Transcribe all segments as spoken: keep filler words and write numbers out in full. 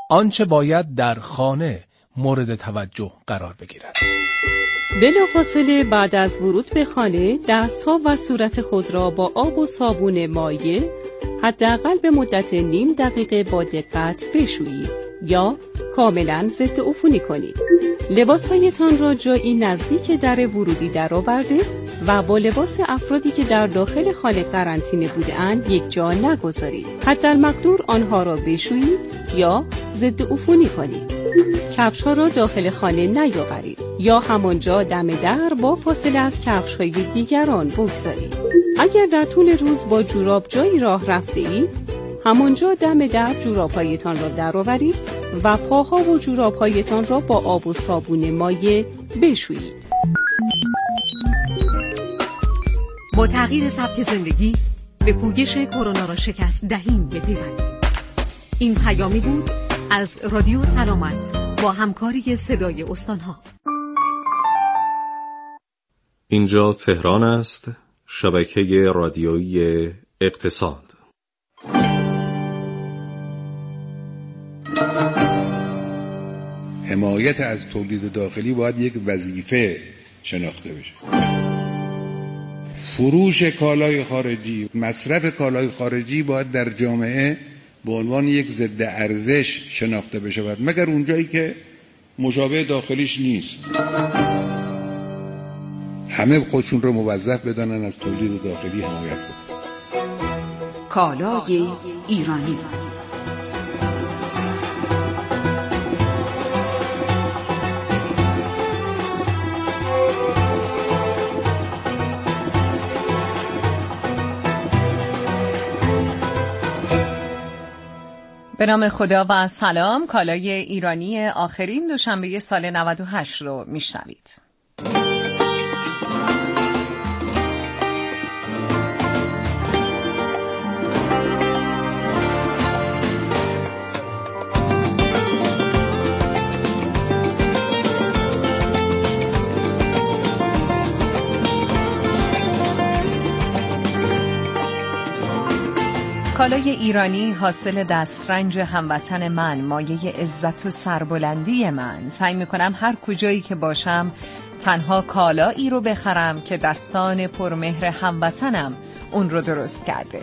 آنچه باید در خانه مورد توجه قرار بگیرد. بلافاصله بعد از ورود به خانه دست‌ها و صورت خود را با آب و صابون مایع حداقل به مدت نیم دقیقه با دقت بشویید یا کاملا ضد عفونی کنید. لباسهایتان را جایی نزدیک در ورودی درآورده و با لباس افرادی که در داخل خانه قرنطینه بوده‌اند یک جا نگذارید. حداالمقدور آنها را بشویید یا ضد عفونی کنید. کفش‌ها را داخل خانه نیاورید یا همانجا دم در با فاصله از کفش‌های دیگران بگذارید. اگر در طول روز با جوراب جایی راه رفته اید، همانجا دم در جوراب‌هایتان را درآورید و پاها و جوراب‌هایتان را با آب و صابون مایع بشویید. با تغییر سبک زندگی به پویش کرونا را شکست دهیم بپیوندیم. این پیامی بود از رادیو سلامت با همکاری صدای استانها. اینجا تهران است، شبکه رادیویی اقتصاد. حمایت از تولید داخلی باید یک وظیفه شناخته بشه. فروش کالای خارجی، مصرف کالای خارجی باید در جامعه به عنوان یک ضد ارزش شناخته بشه، مگر اونجایی که مشابه داخلیش نیست. همه خودشون رو موظف بدانن از تولید داخلی حمایت کنن. کالای ایرانی. به نام خدا و سلام. کالای ایرانی آخرین دوشنبه سال نود و هشت رو میشنوید. کالای ایرانی حاصل دسترنج هموطن من، مایه عزت و سربلندی من. سعی میکنم هر کجایی که باشم تنها کالایی رو بخرم که دستان پرمهر هموطنم اون رو درست کرده.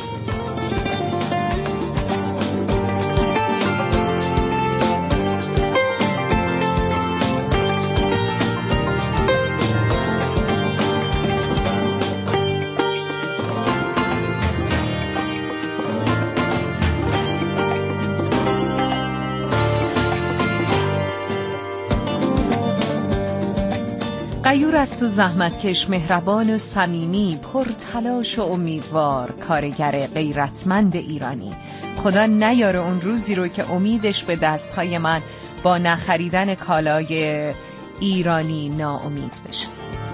غیور است و زحمتکش، مهربان و صمیمی، پر تلاش و امیدوار، کارگر غیرتمند ایرانی. خدا نیاره اون روزی رو که امیدش به دستهای من با نخریدن کالای ایرانی ناامید بشه.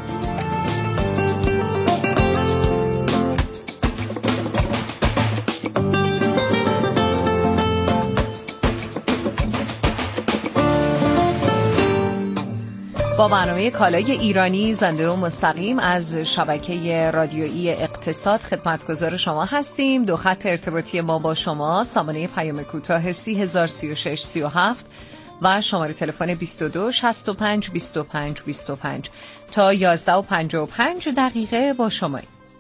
با برنامه کالای ایرانی زنده و مستقیم از شبکه رادیویی اقتصاد خدمتگزار شما هستیم. دو خط ارتباطی ما با شما، سامانه پیام کوتاه سی هزار سی و شش سی و هفت و شماره تلفن بیست و دو شصت و پنج بیست و پنج بیست و پنج. تا یازده و پنجاه و پنج دقیقه با شما.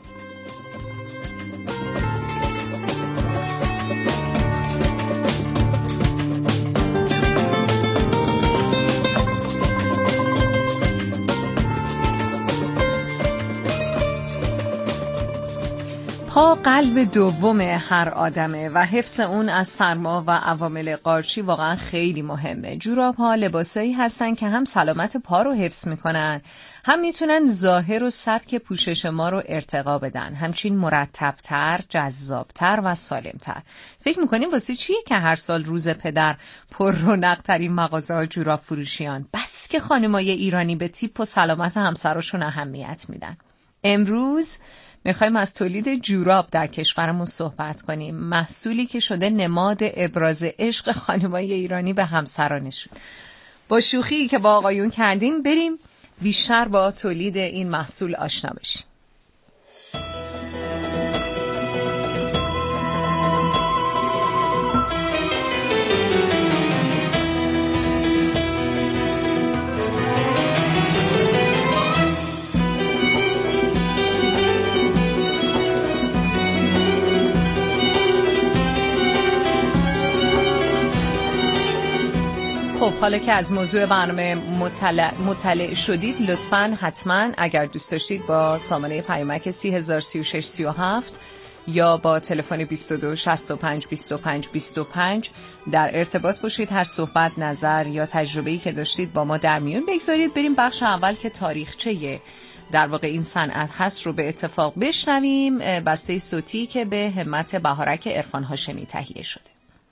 پا قلب دوم هر آدمه و حفظ اون از سرما و عوامل قارچی واقعا خیلی مهمه. جوراب ها لباسایی هستن که هم سلامت پا رو حفظ میکنن، هم میتونن ظاهر و سبک پوشش ما رو ارتقا بدن، همچین مرتبتر، جذابتر و سالمتر. فکر میکنیم واسه چیه که هر سال روز پدر پر رونق ترین مغازه ها جوراب فروشیان؟ بس که خانمای ایرانی به تیپ و سلامت همسراشون اهمیت میدن. امروز میخوایم از تولید جوراب در کشورمون صحبت کنیم، محصولی که شده نماد ابراز عشق خانمای ایرانی به همسرانشون. با شوخی که با آقایون کردیم بریم بیشتر با تولید این محصول آشنا بشیم. خب حالا که از موضوع برنامه مطلع, مطلع شدید، لطفاً حتما اگر دوست داشتید با سامانه پیامک سی هزار سی و شش سی و هفت یا با تلفن بیست و دو شصت و پنج بیست و پنج بیست و پنج در ارتباط باشید. هر صحبت، نظر یا تجربه‌ای که داشتید با ما در میون بگذارید. بریم بخش اول که تاریخچه در واقع این صنعت هست رو به اتفاق بشنویم. بسته صوتی که به همت بهارک عرفان هاشمی تهیه شده.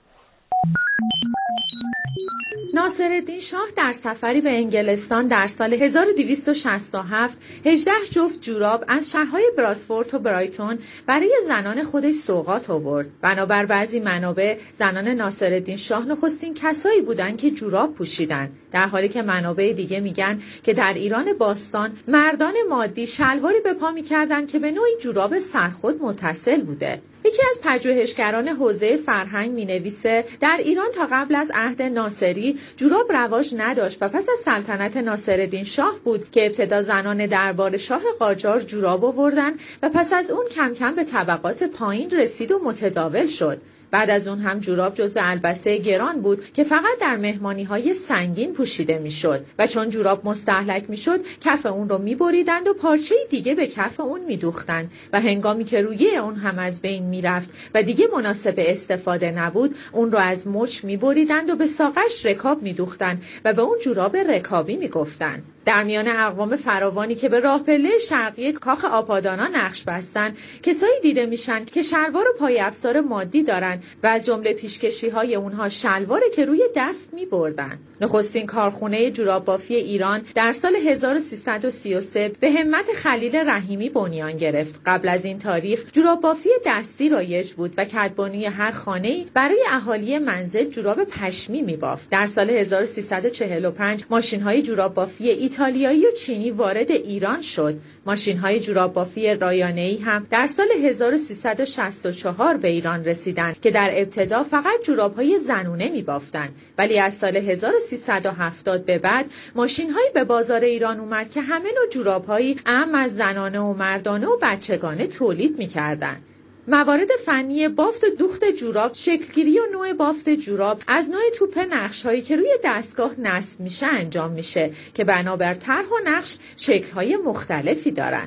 ناصرالدین شاه در سفری به انگلستان در سال هزار و دویست و شصت و هفت هجده جفت جوراب از شهرهای برادفورد و برایتون برای زنان خودش سوغات آورد. بنابر بعضی منابع زنان ناصرالدین شاه نخستین کسایی بودند که جوراب پوشیدن، در حالی که منابع دیگه میگن که در ایران باستان مردان مادی شلواری به پا میکردن که به نوعی جوراب سرخود متصل بوده. یکی از پژوهشگران حوزه فرهنگ مینویسه در ایران تا قبل از عهد ناصری جوراب رواج نداشت و پس از سلطنت ناصرالدین شاه بود که ابتدا زنان دربار شاه قاجار جوراب آوردن و پس از اون کم کم به طبقات پایین رسید و متداول شد. بعد از اون هم جوراب جزو البسه گران بود که فقط در مهمانی‌های سنگین پوشیده میشد و چون جوراب مستهلک میشد کف اون رو میبریدند و پارچه دیگه به کف اون میدوختند و هنگامی که رویه اون هم از بین میرفت و دیگه مناسب استفاده نبود اون رو از مچ میبریدند و به ساقش رکاب میدوختند و به اون جوراب رکابی میگفتند. در میان اقوام فراوانی که به راه پله شرقی کاخ آپادانا نقش بستن کسایی دیده میشن که شلوار و پای افسار مادی دارن و از جمله پیشکشی‌های اونها شلواره که روی دست می‌بردن. نخستین کارخونه جوراب بافی ایران در سال هزار و سیصد و سی و سه به همت خلیل رحیمی بنیان گرفت. قبل از این تاریخ جوراب بافی دستی رایج بود و کدبانی هر خانه‌ای برای اهالی منزل جوراب پشمی می‌بافت. در سال هزار و سیصد و چهل و پنج ماشین‌های جوراب بافی ایتالیایی و چینی وارد ایران شد. ماشین‌های جوراب بافی رایانه‌ای هم در سال هزار و سیصد و شصت و چهار به ایران رسیدند که در ابتدا فقط جوراب‌های زنونه می‌بافتند، ولی از سال هزار و سیصد و هفتاد به بعد ماشین‌هایی به بازار ایران اومد که همه نوع جوراب‌هایی اعم از زنانه و مردانه و بچگانه تولید می‌کردند. موارد فنی بافت و دوخت جوراب، شکلگیری و نوع بافت جوراب از نوع توپ نقش‌هایی که روی دستگاه نصب میشه انجام میشه که بنابر طرح و نقش شکل‌های مختلفی دارن.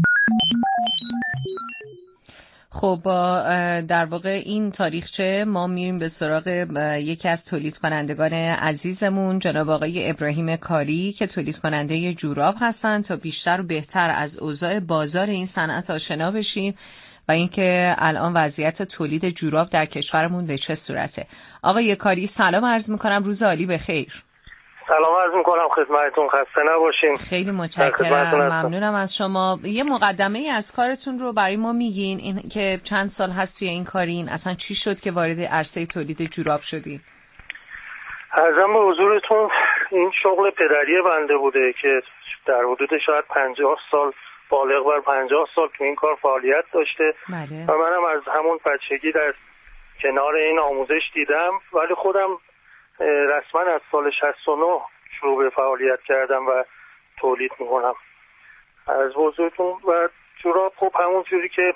خب با در واقع این تاریخچه ما میریم به سراغ یکی از تولید کنندگان عزیزمون جناب آقای ابراهیم کاری که تولید کننده جوراب هستن تا بیشتر و بهتر از اوضاع بازار این صنعت آشنا بشیم و اینکه الان وضعیت تولید جوراب در کشورمون به چه صورته. آقای کاری سلام عرض میکنم، روز عالی بخیر. سلام عرض میکنم خدمتتون، خسته نباشین. خیلی متشکرم، ممنونم از شما. یه مقدمه ای از کارتون رو برای ما میگین، این که چند سال هست توی این کارین، اصلا چی شد که وارد عرصه تولید جوراب شدین؟ عرضم به حضورتون این شغل پدری بنده بوده که در حدود شاید پنجاه سال، بالغ بر پنجاه سال تو این کار فعالیت داشته. بله. و منم از همون بچگی در کنار این آموزش دیدم، ولی خودم رسما از سال شصت و نه شروع به فعالیت کردم و تولید میکنم. از حضورتون و جوراب خب همون جوری که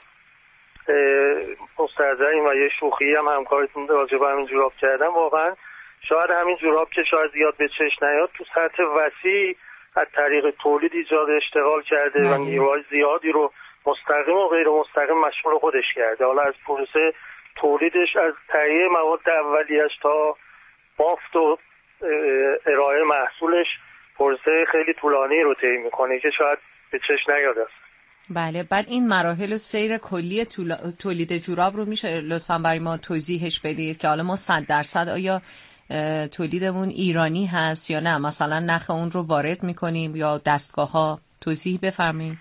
مسترزقیم و یه شوخی هم همکارتون راجع به همین جوراب کردم، واقعا شاید همین جوراب که شاید زیاد به چشم نیاد تو سطح وسیع از طریق تولید ایجاد اشتغال کرده و نیروهای زیادی رو مستقیم و غیر مستقیم مشغول خودش کرده. حالا از پروسه تولیدش، از تهیه مواد اولیه‌اش تا بافت و ارائه محصولش، پروسه خیلی طولانی رو طی میکنه که شاید به چشم نیاد است. بله، بعد این مراحل و سیر کلی تولید جوراب رو میشه لطفاً برای ما توضیحش بدید که حالا ما صد درصد آیا تولیدمون ایرانی هست یا نه، مثلا نخ اون رو وارد میکنیم یا دستگاه ها، توضیح بفرمایید.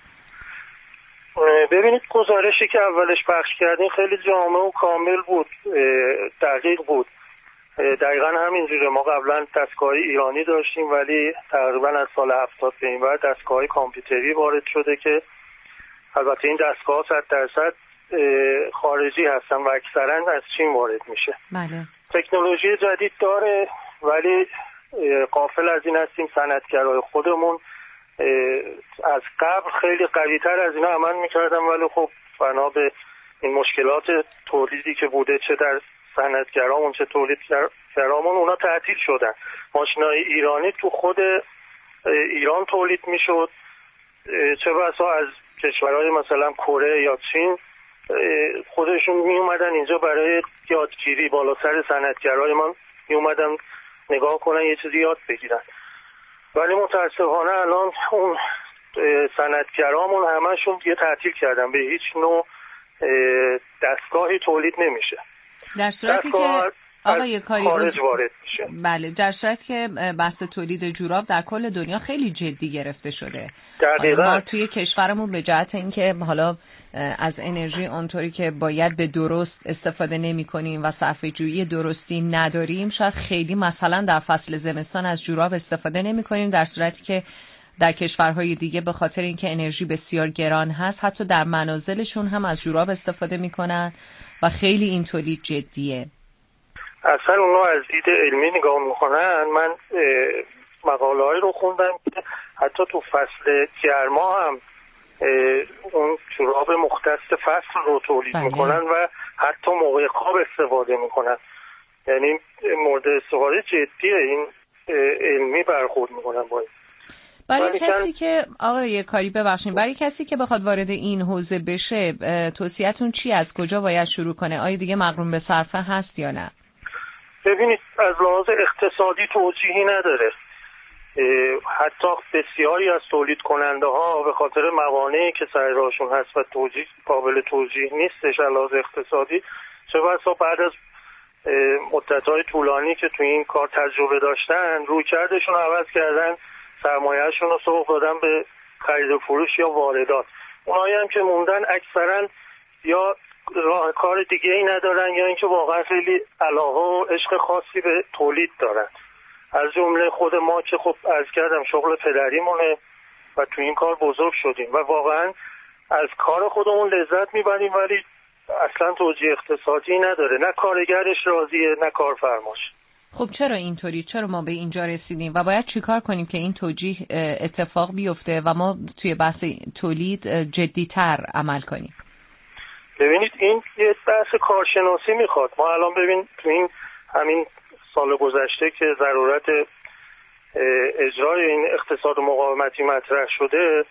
ببینید گزارشی که اولش پخش کردین خیلی جامع و کامل بود، دقیق بود. دقیقا همینجوره. ما قبلا دستگاه ایرانی داشتیم ولی تقریبا از سال هفتاد به این بعد دستگاه کامپیوتری وارد شده که البته این دستگاه صد درصد خارجی هستن و اکثرا از چین وارد میشه. بله. تکنولوژی جدید داره ولی غافل از این هستیم صنعتگرای خودمون از قبل خیلی قوی‌تر از اینا عمل میکردن، ولی خب بنا به این مشکلات تولیدی که بوده چه در صنعتگرامون چه تولید صنعتگرامون اونا تعطیل شدن. ماشینای ایرانی تو خود ایران تولید میشد، چه بسا از کشورهای مثلا کره یا چین خودشون می اومدن اینجا برای یادگیری، بالا سر صنعتگرای ما می اومدن نگاه کنن یه چیزی یاد بگیرن. ولی متاسفانه الان اون صنعتگرامون همشون یه تعطیل کردن، به هیچ نوع دستگاهی تولید نمیشه. در صورتی که آقای کاری خارج وارد میشه. بله، در صورتی که بحث تولید جوراب در کل دنیا خیلی جدی گرفته شده. دقیقاً. ما توی کشورمون به جهت اینکه حالا از انرژی اونطوری که باید به درست استفاده نمی کنیم و صرفه جویی درستی نداریم، شاید خیلی مثلا در فصل زمستان از جوراب استفاده نمی کنیم، در صورتی که در کشورهای دیگه به خاطر اینکه انرژی بسیار گران هست حتی در منازلشون هم از جوراب استفاده میکنن و خیلی این تولید جدیه. اصلا اونا از دید علمی نگاه میکنن. من مقاله هایی رو خوندم که حتی تو فصل گرما هم اون جوراب مختص فصل رو تولید بله. میکنن و حتی موقع خواب استفاده میکنن. یعنی مورد استفاده جدیه، این علمی برخورد میکنن باید. برای کسی که آقای کاری ببخشید، برای کسی که بخواد وارد این حوزه بشه توصیه‌تون چی، از کجا باید شروع کنه؟ آیا دیگه مغروم به صرفه هست یا نه؟ ببینید از لحاظ اقتصادی توجیهی نداره. حتی بسیاری از تولید کننده ها به خاطر موانعی که سر راهشون هست و توجیه قابل توجیه نیستش از لحاظ اقتصادی، چه بسا بعد از مدت‌های طولانی که تو این کار تجربه داشتن رویکردشون عوض کردن، سرمایه‌شون رو سوق دادن به خرید و فروش یا واردات. اونایی هم که موندن اکثرا یا راه کار دیگه ای ندارن یا اینکه واقعا خیلی علاقه و عشق خاصی به تولید دارن. از جمله خود ما که خب عرض کردم شغل پدریمونه و تو این کار بزرگ شدیم و واقعا از کار خودمون لذت میبریم، ولی اصلا توجیه اقتصادی نداره، نه کارگرش راضیه نه کارفرماش. خب چرا اینطوری؟ چرا ما به اینجا رسیدیم و باید چیکار کنیم که این توجیه اتفاق بیفته و ما توی بحث تولید جدی‌تر عمل کنیم؟ ببینید این یه بحث کارشناسی میخواد. ما الان ببین تو این همین سال گذشته که ضرورت اجرای این اقتصاد مقاومتی مطرح شده،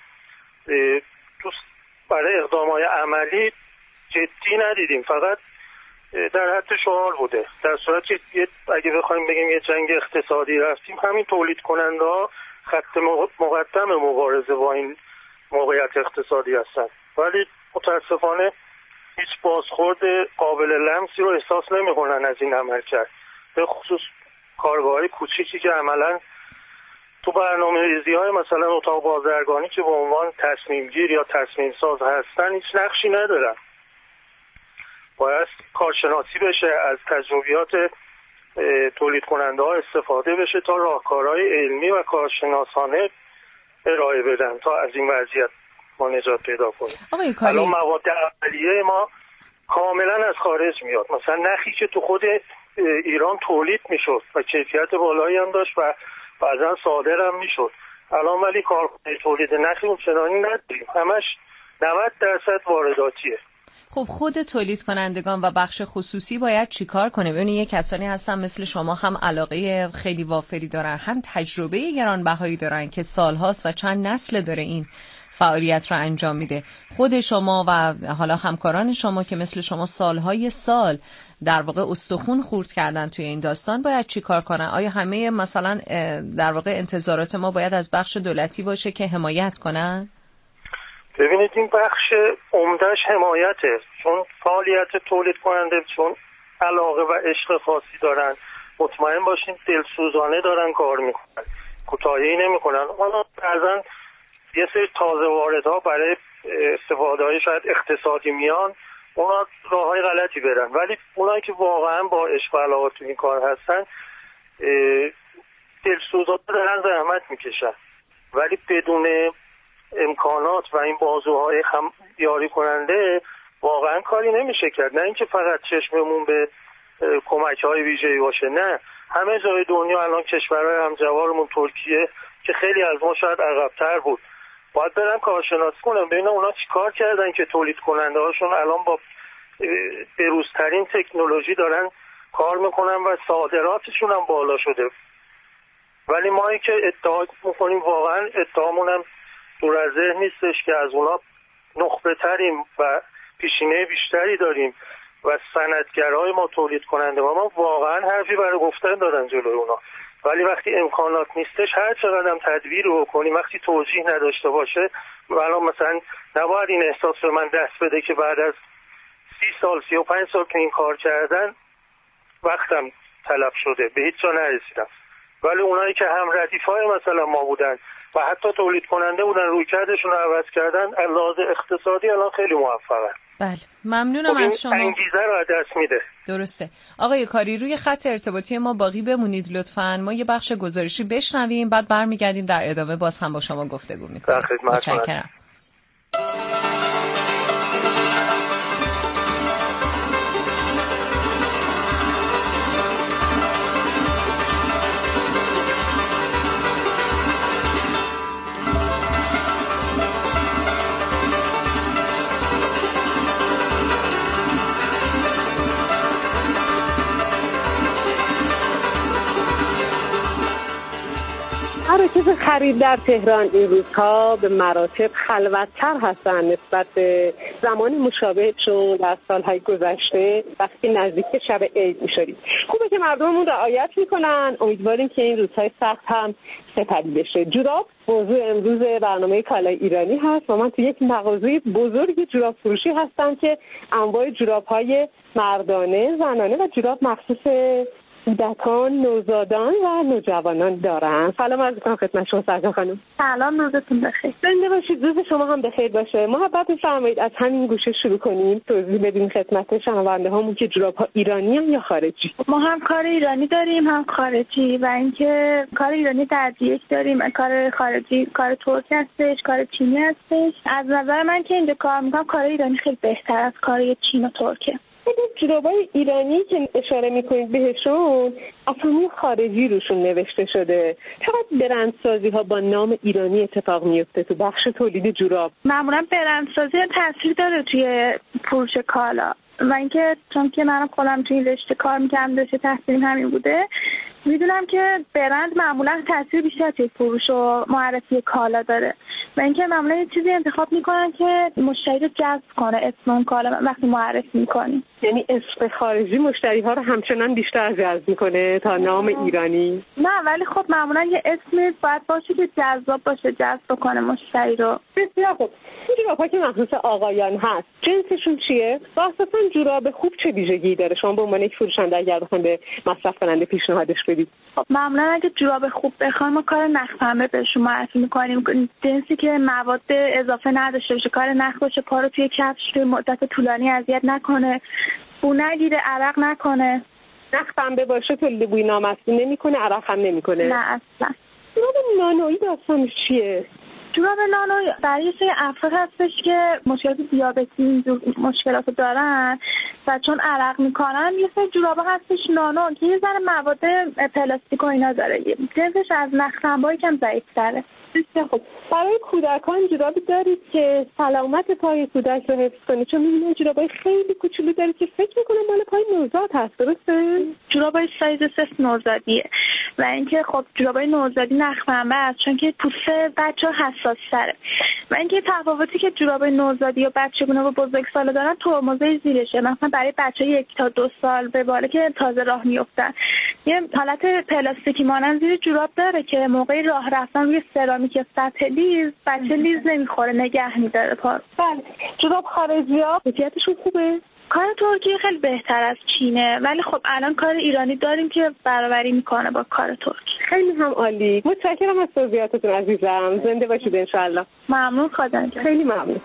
برای اقدامات عملی جدی ندیدیم، فقط در حد شعار بوده. در صورتی که اگه بخوایم بگیم یه جنگ اقتصادی رفتیم، همین تولید کننده ها خط مقدم مبارزه با این موقعیت اقتصادی هستن، ولی متاسفانه هیچ بازخورد قابل لمسی رو احساس نمی‌کنن از این عمل کرد. به خصوص کارگاه‌های کوچیکی که عملاً تو برنامه‌ریزی‌های مثلا اتاق بازرگانی که به عنوان تصمیم گیر یا تصمیم ساز هستن هیچ نقشی ندارن. باید کارشناسی بشه، از تجربیات تولید کننده ها استفاده بشه تا راهکارهای علمی و کارشناسانه ارائه بدن تا از این وضعیت ما نجات پیدا کنیم. الان مواد اولیه ما کاملا از خارج میاد، مثلا نخی که تو خود ایران تولید میشد و کیفیت بالایی هم داشت و بعضا صادر هم میشد، الان ولی کارخانه تولید نخی اون چنانی نداریم، همش نود درصد وارداتیه. خب خود تولید کنندگان و بخش خصوصی باید چیکار کنه؟ ببینید یه کسانی هستن مثل شما، هم علاقه خیلی وافری دارن، هم تجربه گرانبهایی دارن که سالهاست و چند نسل داره این فعالیت رو انجام میده. خود شما و حالا همکاران شما که مثل شما سالهای سال در واقع استخون خورد کردن توی این داستان باید چیکار کنن؟ آیا همه مثلا در واقع انتظارات ما باید از بخش دولتی باشه که حمایت کنن؟ ببینید این بخش عمدهش حمایته، چون فعالیت تولید کننده چون علاقه و عشق خاصی دارن، مطمئن باشین دلسوزانه دارن کار میکنن، کوتاهی نمیکنن. حالا بعضن یه سری تازه واردها برای استفاده های شاید اقتصادی میان، اونا راه های غلطی برن، ولی اونایی که واقعا با عشق و علاقه تو این کار هستن دلسوزانه دارن زحمت میکشن، ولی بدون امکانات و این بازوهای هم یاری کننده واقعا کاری نمیشه کرد. نه اینکه فقط چشممون به کمک‌های ویژه‌ای باشه، نه، همه جای دنیا الان کشورهای همجوارمون ترکیه که خیلی از ما شاید عقب‌تر بود باید برم کارشناسی کنم ببینم اونا چی کار کردن که تولید کننده هاشون الان با بروزترین تکنولوژی دارن کار میکنن و صادراتشون هم بالا شده. ولی ما که ادعا میکنیم واقعا ادعامون هم دور از ذهن نیستش که از اونا نخبه تریم و پیشینه بیشتری داریم و صنعتگرای ما تولید کننده ما, ما واقعا حرفی برای گفتن دارن جلوی اونا. ولی وقتی امکانات نیستش هر چقدر هم تدبیر رو کنیم، وقتی توجیه نداشته باشه، الان مثلا نباید این احساس به من دست بده که بعد از سی سال سی و پنج سال که این کار کردن وقتم تلف شده، به هیچ جا نرسیدم. ولی اونایی که هم ردیفای مثلا ما بودن و حتی تولید کننده بودن روی کردشون رو عوض کردن، لحاظ اقتصادی الان خیلی موفقن. بله ممنونم از شما. انگیزه رو از دست میده. درسته. آقای کاری روی خط ارتباطی ما باقی بمونید لطفاً. ما یه بخش گزارشی بشنویم بعد برمیگردیم در ادامه باز هم با شما گفتگو میکنیم. متشکرم. مراکز خرید در تهران این روزها به مراتب خلوت‌تر هستند نسبت به زمان مشابهشون در سالهای گذشته وقتی نزدیک شب عید می‌شدیم. خوبه که مردممون رعایت میکنن. امیدواریم که این روزهای سخت هم سپری بشه. جوراب موضوع امروز برنامه کالای ایرانی هست و من تو یک مغازه بزرگ جوراب فروشی هستم که انواع جوراب‌های مردانه، زنانه و جوراب مخصوص کودکان، نوزادان و نوجوانان دارن. سلام عرض می‌کنم خدمت شما سرکار خانم. سلام، روزتون بخیر. زنده باشید، روز شما هم بخیر باشه. محبت بفرمایید از همین گوشه شروع کنیم توضیح بدیم خدمت شنونده هامون که جوراب‌ها ایرانی هم یا خارجی؟ ما هم کار ایرانی داریم هم خارجی و اینکه کار ایرانی در یک داریم، کار خارجی کار ترک هستش، کار چینی هستش. از نظر من که اینجا کار می‌کنم کار ایرانی خیلی بهتر از کار چین و ترکه. جورابای ایرانی که اشاره میکنید بهشون اسامی خارجی روشون نوشته شده. چقدر برندسازی ها با نام ایرانی اتفاق میفته تو بخش تولید جوراب؟ معمولا برندسازی تاثیر داره توی فروش کالا و اینکه چون که منم خودم توی رشته کار میکردم، رشته تحصیلیم همین بوده، میدونم که برند معمولا تاثیر بیشتر توی فروش و معرفی کالا داره و اینکه معمولا یه چیزی انتخاب میکنن که مشتری رو جذب کنه اسم اون کالا وقتی معرفی میکنی. یعنی اسم خارجی مشتری ها رو همچنان بیشتر جذب میکنه تا نام ایرانی؟ نه، ولی خب معمولا یه اسمی باید باشه که جذاب باشه، جذب کنه مشتری رو. بسیار خوب. این جوراب‌ها که مخصوص آقایان هست جنسشون چیه؟ و اساساً جوراب خوب چه ویژگی داره؟ شما به عنوان یک فروشنده اگر بخواید به مصرف کننده پیشنهادش بدید. خب معمولا اگه جوراب خوب بخوایم ما کار نخ پنبه بهشون معرفی می‌کنیم، جنسی که مواد اضافه نداشته باشه، کار نخ باشه، پا رو توی کفش توی مدت طولانی اذیت نکنه، بو نگیره، عرق نکنه. نخ پنبه باشه تولید بوی نامطلوب نمی‌کنه، عرق هم نمی‌کنه. نه اصلا. جوراب نانویی داستانش چیه؟ جوراب نانو برای سری افراد هستش که مشکلات دیابتی اینجور مشکلات دارن و چون عرق میکنن یه سری جورابا هستش نانو که یه ذره مواد پلاستیک و اینا داره، جنسش از نخ‌پنبه‌ای کم ضعیف‌تره. بسیار خوب. برای کودکان جورابی دارید که سلامت پای کودک رو حفظ کنه؟ چون می‌بینید جورابای خیلی کوچولو دارید که فکر می‌کنم مال پای نوزاد هست، درسته؟ جورابای سایز سه نوزادیه و اینکه خب جورابای نوزادی نخ‌پنبه است چون که پوست بچه‌ها حساس‌تره و اینکه تفاوتی که جورابای نوزادی و بچگونه و بزرگسالا دارن ترمزه زیرشه. مثلا برای بچه یک تا دو سال به بالا که تازه راه میافتن یه حالت پلاستیکی مانند زیر جوراب داره که موقع راه رفتن روی سرامیک سطح لیز بچه لیز نمیخوره، نگه میداره پا. بله. جوراب خارجی ها کیفیتشون خوبه؟ کار ترکی خیلی بهتر از چینه ولی خب الان کار ایرانی داریم که برابری میکنه با کار ترکی. خیلی هم عالی. متشکرم از توضیحاتتون عزیزم. زنده باشید ان شاء الله. ممنون، خدا نگهدار. خیلی ممنون.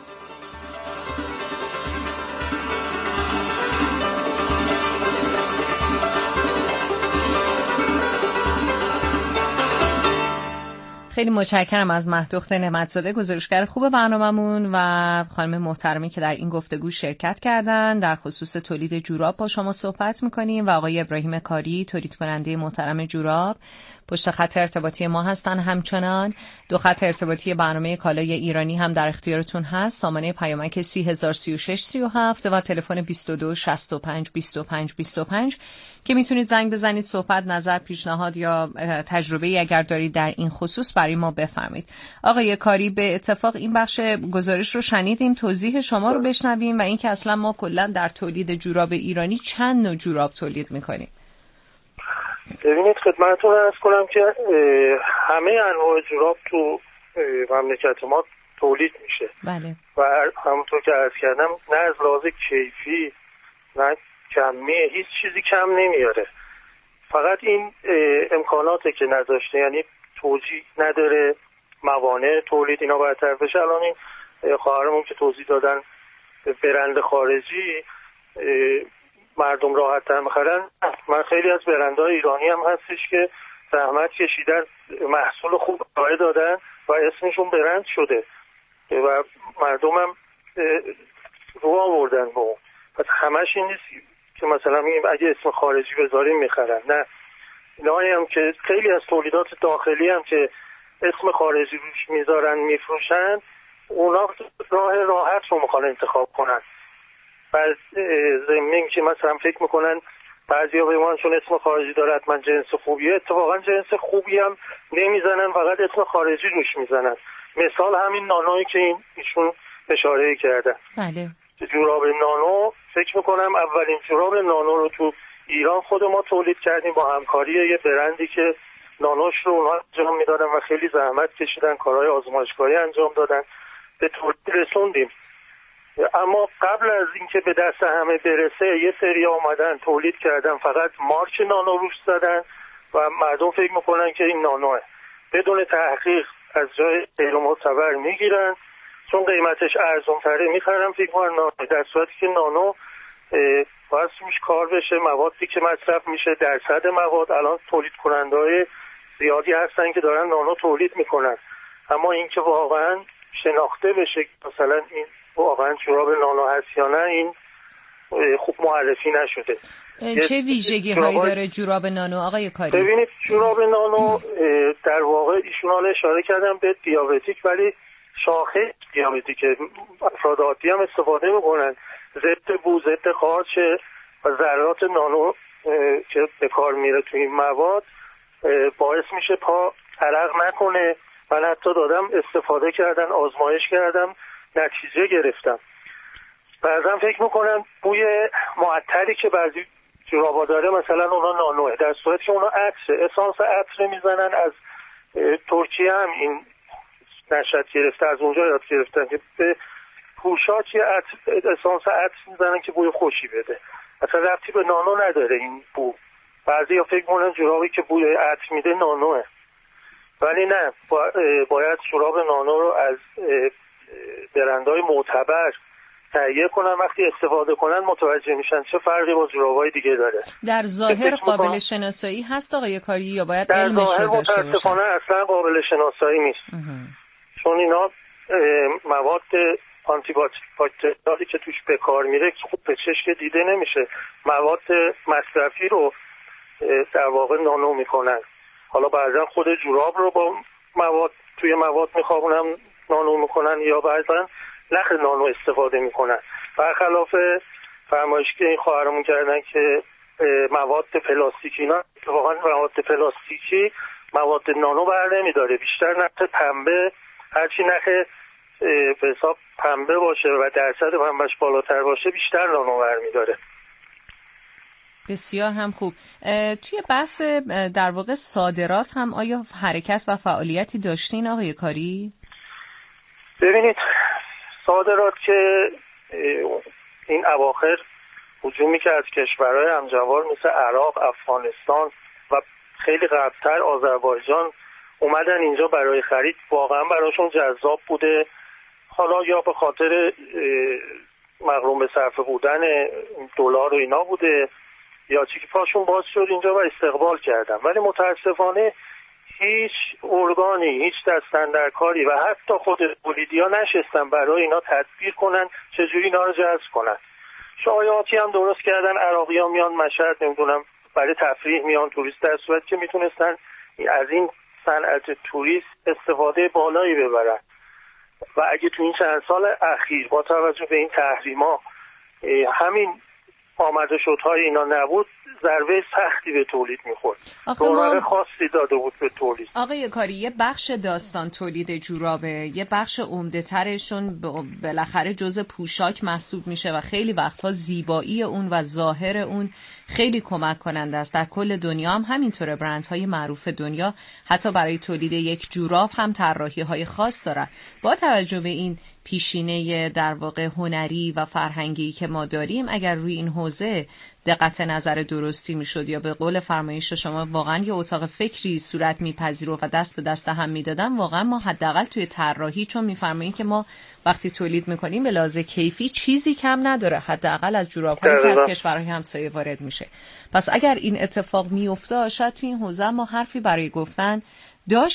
خیلی متشکرم از مهدوخت نعمتزاده، گزارشگر خوب برنامه‌مون، و خانم محترمی که در این گفتگو شرکت کردن. در خصوص تولید جوراب با شما صحبت می‌کنیم و آقای ابراهیم کاری، تولید کننده محترم جوراب، پشت خط ارتباطی ما هستن. همچنان دو خط ارتباطی برنامه کالای ایرانی هم در اختیارتون هست، سامانه پیامک سی هزار و سی و شش سی و هفت و تلفن بیست و دو شصت و پنج بیست و پنج بیست و پنج که میتونید زنگ بزنید، صحبت، نظر، پیشنهاد یا تجربه‌ای اگر دارید در این خصوص برای ما بفرمایید. آقای کاری، به اتفاق این بخش گزارش رو شنیدیم، توضیح شما رو بشنویم و اینکه اصلا ما کلا در تولید جوراب ایرانی چند نوع جوراب تولید میکنیم. ببینید خدمتتون عرض کنم که همه انواع جوراب تو مملکت ما تولید میشه. بله. و همونطور که عرض کردم نه از لحاظ کیفی نه کمی هیچ چیزی کم نمیاره. فقط این امکاناته که نداشته، یعنی توجیه نداره، موانع تولید اینا برطرف بشه. الان این خواهرمون که توضیح دادن برند خارجی مردم راحت تر میخرن، من خیلی از برندهای ایرانی هم هستش که زحمت کشیدن، محصول خوب ارائه دادن و اسمشون برند شده و مردم هم رو آوردن با اون. پس همش این نیست که مثلا میگیم اگه اسم خارجی بذاریم میخرن، نه، اینایی هم که خیلی از تولیدات داخلی هم که اسم خارجی روش میذارن میفروشن، اونا راه راحت رو میخوان انتخاب کنن. بعد ضمن که مثلا فکر میکنن بعضیا به من چون اسم خارجی داره حتما جنس خوبیه، اتفاقا جنس خوبی هم نمیزنن، فقط اسم خارجی روش میزنن. مثال همین نانویی که این ایشون اشاره کردن. بله. جوراب نانو، فکر میکنم اولین جوراب نانو رو تو ایران خود ما تولید کردیم با همکاری یه برندی که نانوش رو اونها انجام میدادن و خیلی زحمت کشیدن، کارهای آزمایشگاهی انجام دادن، به تولید رسوندیم. اما قبل از اینکه به دست همه برسه یه سری آمدن تولید کردن، فقط مارک نانو روش زدن و مردم فکر میکنن که این نانوه، بدون تحقیق از جای غیر معتبر میگیرن، چون قیمتش ارزون تره میخرن فکر کنن نانو، در صورتی که نانو باید روش کار بشه، موادی که مصرف میشه، درصد مواد. الان تولید کننده های زیادی هستن که دارن نانو تولید میکنن، اما اینکه واقعا شناخته بشه مثلا این واقعا جوراب نانو هست یا نه، این خوب معرفی نشده. چه ویژگی هایی داره جوراب نانو آقای کاری؟ ببینید جوراب نانو در واقع ایشون حالا اشاره کردم به دیابتیک، ولی شاخه دیابتیک افراد عادی هم استفاده میکنن، ضد بو، ضد قارچ و ذرات نانو که به کار میره توی این مواد باعث میشه پا عرق نکنه. من حتی دادم استفاده کردن، آزمایش کردم، نتیجه گرفتم. بعضا فکر میکنم بوی معطری که بعضی جورابا داره مثلا اونا نانوه، در صورتی که اونا عطره، اسانس عطر میزنن. از ترکیه هم این نشأت گرفته، از اونجا یاد گرفتن که به پوشاکی اسانس عطر میزنن که بوی خوشی بده. اصلا ربطی به نانو نداره این بو. بعضی ها فکر میکنن جورابی که بوی عطر میده نانوه، ولی نه، باید جوراب نانو رو از برندهای معتبر تهیه کنن، وقتی استفاده کنن متوجه میشن چه فرقی با جورابای دیگه داره. در ظاهر قابل شناسایی هست آقای کاری یا باید علمش رو داشته باشه؟ در ظاهر اصلا قابل شناسایی نیست، چون اینا مواد آنتی باکتریالی که توش به کار میره خوب به چشم دیده نمیشه. مواد مصرفی رو در واقع نانو میکنن. حالا بعضا خود جوراب رو با مواد توی مواد میخوابونن نانو میکنن، یا بعضا نخ نانو استفاده میکنن. برخلاف فرمایش که این خواهرمون کردن که مواد پلاستیکی، اینا واقعا مواد پلاستیکی مواد نانو بر نمیداره، بیشتر نخ پنبه، هرچی نخ به حساب پنبه باشه و درصد پنبهش بالاتر باشه بیشتر نانو بر میداره. بسیار هم خوب. توی بحث در واقع صادرات هم آیا حرکت و فعالیتی داشتین آقای کاری؟ ببینید صادرات که این اواخر هجومی که از کشورهای همجوار مثل عراق، افغانستان و خیلی قبلتر آذربایجان اومدن اینجا برای خرید، واقعا براشون جذاب بوده. حالا یا به خاطر مغروم به صرفه بودن دلار و اینا بوده، یا چی که پاشون باز شد اینجا و استقبال کردن، ولی متاسفانه هیچ ارگانی، هیچ دستاندرکاری و حتی خود تولیدی‌ها نشستن برای اینا تدبیر کنن چجوری اینا رو جذب کنن. شایعاتی هم درست کردن، عراقی‌ها میان مشهد، نمیدونم برای تفریح میان توریست، در صورتی که میتونستن از این صنعت توریست استفاده بالایی ببرن. و اگه تو این چند سال اخیر با توجه به این تحریما همین آمده شدهای اینا نبود، ضربه سختی به تولید میخورد. رونق خاصی داده بود به تولید. آقای کاری، یه بخش داستان تولید جورابه، یه بخش عمده ترشون بالاخره جزء پوشاک محسوب میشه و خیلی وقتها زیبایی اون و ظاهر اون خیلی کمک کننده است. در کل دنیا هم همینطوره، برندهای معروف دنیا حتی برای تولید یک جوراب هم طراحی‌های خاص دارن. با توجه به این پیشینه در واقع هنری و فرهنگی که ما داریم، اگر روی این حوزه دقت نظر درستی میشد یا به قول فرمایش شما واقعا یه اتاق فکری صورت میپذیره و دست به دست هم میدادن، واقعا ما حداقل توی طراحی، چون میفرمایید که ما وقتی تولید میکنیم به لحاظ کیفی چیزی کم نداره، حداقل از جوراب‌هایی که از کشورهای همسایه وارد میشه. پس اگر این اتفاق میافتاد شاید توی این حوزه ما حرفی برای گفتن داشت.